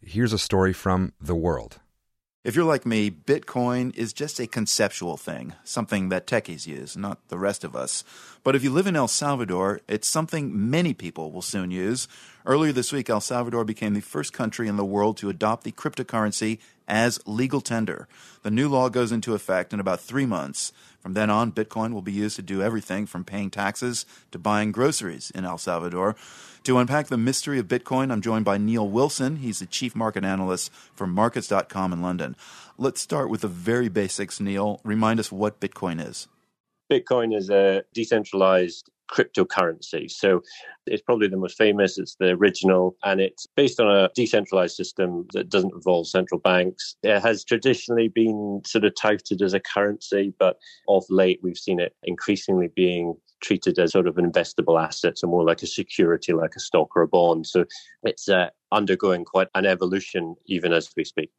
here's a story from The World. If you're like me, Bitcoin is just a conceptual thing, something that techies use, not the rest of us. But if you live in El Salvador, it's something many people will soon use. Earlier this week, El Salvador became the first country in the world to adopt the cryptocurrency as legal tender. The new law goes into effect in about 3 months. From then on, Bitcoin will be used to do everything from paying taxes to buying groceries in El Salvador. To unpack the mystery of Bitcoin, I'm joined by Neil Wilson. He's the chief market analyst for Markets.com in London. Let's start with the very basics, Neil. Remind us what Bitcoin is. Bitcoin is a decentralized cryptocurrency. So it's probably the most famous, it's the original, and it's based on a decentralized system that doesn't involve central banks. It has traditionally been sort of touted as a currency, but of late we've seen it increasingly being treated as sort of investable assets, and more like a security, like a stock or a bond. So it's undergoing quite an evolution even as we speak.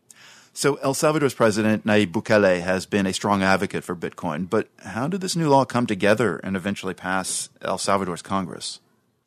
So El Salvador's president, Nayib Bukele, has been a strong advocate for Bitcoin. But how did this new law come together and eventually pass El Salvador's Congress?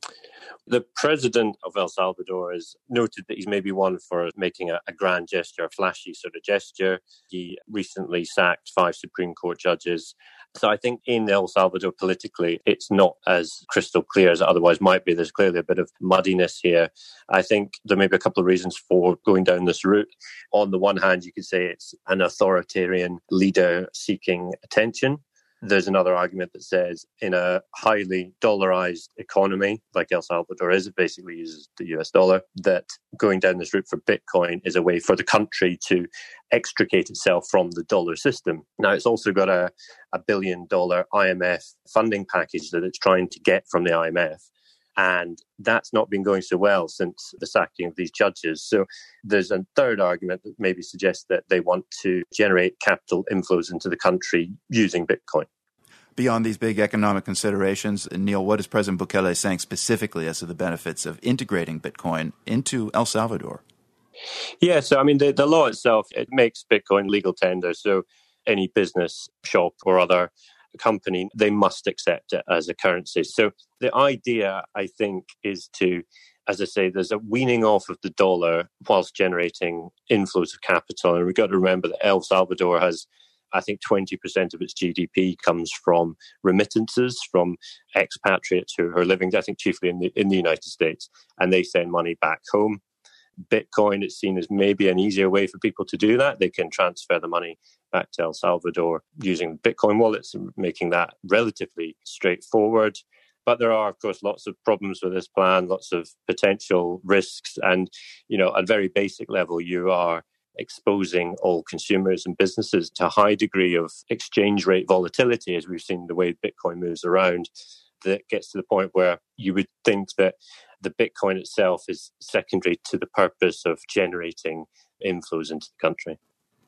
The president of El Salvador has noted that he's maybe one for making a grand gesture, a flashy sort of gesture. He recently sacked 5 Supreme Court judges. So I think in El Salvador politically, it's not as crystal clear as it otherwise might be. There's clearly a bit of muddiness here. I think there may be a couple of reasons for going down this route. On the one hand, you could say it's an authoritarian leader seeking attention. There's another argument that says in a highly dollarized economy, like El Salvador is, it basically uses the US dollar, that going down this route for Bitcoin is a way for the country to extricate itself from the dollar system. Now, it's also got a $1 billion IMF funding package that it's trying to get from the IMF. And that's not been going so well since the sacking of these judges. So there's a third argument that maybe suggests that they want to generate capital inflows into the country using Bitcoin. Beyond these big economic considerations, Neil, what is President Bukele saying specifically as to the benefits of integrating Bitcoin into El Salvador? Yeah, so I mean, the law itself, it makes Bitcoin legal tender. So any business, shop or other company, they must accept it as a currency. So the idea, I think, is to, as I say, there's a weaning off of the dollar whilst generating inflows of capital. And we've got to remember that El Salvador has, I think, 20% of its GDP comes from remittances from expatriates who are living, I think, chiefly in the United States, and they send money back home. Bitcoin is seen as maybe an easier way for people to do that. They can transfer the money back to El Salvador using Bitcoin wallets, making that relatively straightforward. But there are, of course, lots of problems with this plan, lots of potential risks. And, at a very basic level, you are exposing all consumers and businesses to a high degree of exchange rate volatility, as we've seen the way Bitcoin moves around. That gets to the point where you would think that the Bitcoin itself is secondary to the purpose of generating inflows into the country.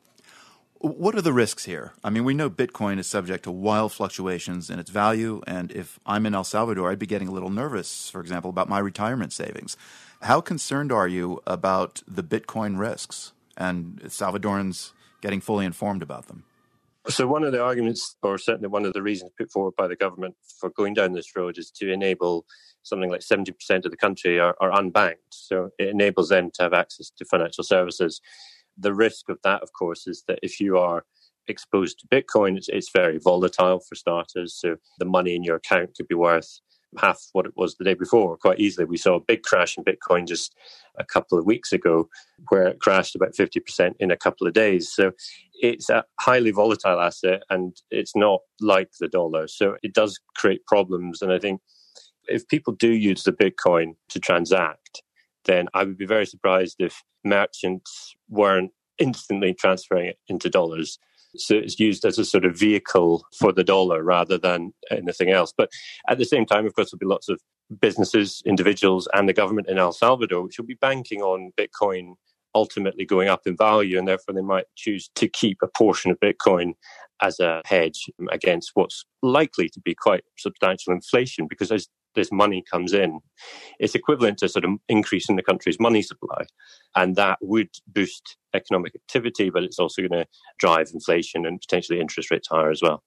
What are the risks here? I mean, we know Bitcoin is subject to wild fluctuations in its value, and if I'm in El Salvador, I'd be getting a little nervous, for example, about my retirement savings. How concerned are you about the Bitcoin risks and Salvadorans getting fully informed about them? So one of the arguments, or certainly one of the reasons put forward by the government for going down this road, is to enable something like 70% of the country are unbanked. So it enables them to have access to financial services. The risk of that, of course, is that if you are exposed to Bitcoin, it's very volatile for starters. So the money in your account could be worth half what it was the day before, quite easily. We saw a big crash in Bitcoin just a couple of weeks ago, where it crashed about 50% in a couple of days. So it's a highly volatile asset, and it's not like the dollar. So it does create problems. And I think if people do use the Bitcoin to transact, then I would be very surprised if merchants weren't instantly transferring it into dollars. So it's used as a sort of vehicle for the dollar rather than anything else. But at the same time, of course, there'll be lots of businesses, individuals, and the government in El Salvador, which will be banking on Bitcoin ultimately going up in value, and therefore they might choose to keep a portion of Bitcoin as a hedge against what's likely to be quite substantial inflation, because as this money comes in, it's equivalent to sort of increase in the country's money supply. And that would boost economic activity, but it's also going to drive inflation and potentially interest rates higher as well.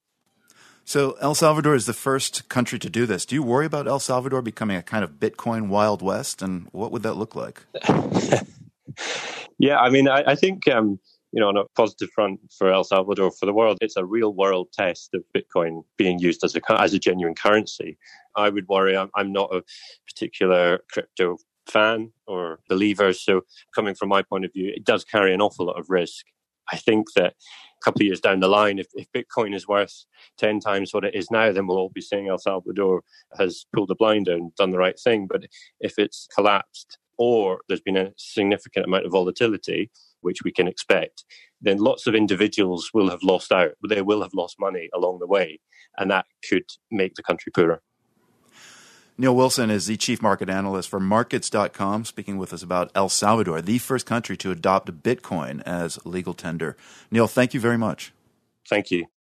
So El Salvador is the first country to do this. Do you worry about El Salvador becoming a kind of Bitcoin Wild West? And what would that look like? Yeah, I mean, I think, on a positive front for El Salvador, for the world, it's a real world test of Bitcoin being used as a genuine currency. I would worry. I'm not a particular crypto fan or believer. So coming from my point of view, it does carry an awful lot of risk. I think that a couple of years down the line, if Bitcoin is worth 10 times what it is now, then we'll all be saying El Salvador has pulled the blind and done the right thing. But if it's collapsed or there's been a significant amount of volatility, which we can expect, then lots of individuals will have lost out. They will have lost money along the way, and that could make the country poorer. Neil Wilson is the chief market analyst for Markets.com, speaking with us about El Salvador, the first country to adopt Bitcoin as legal tender. Neil, thank you very much. Thank you.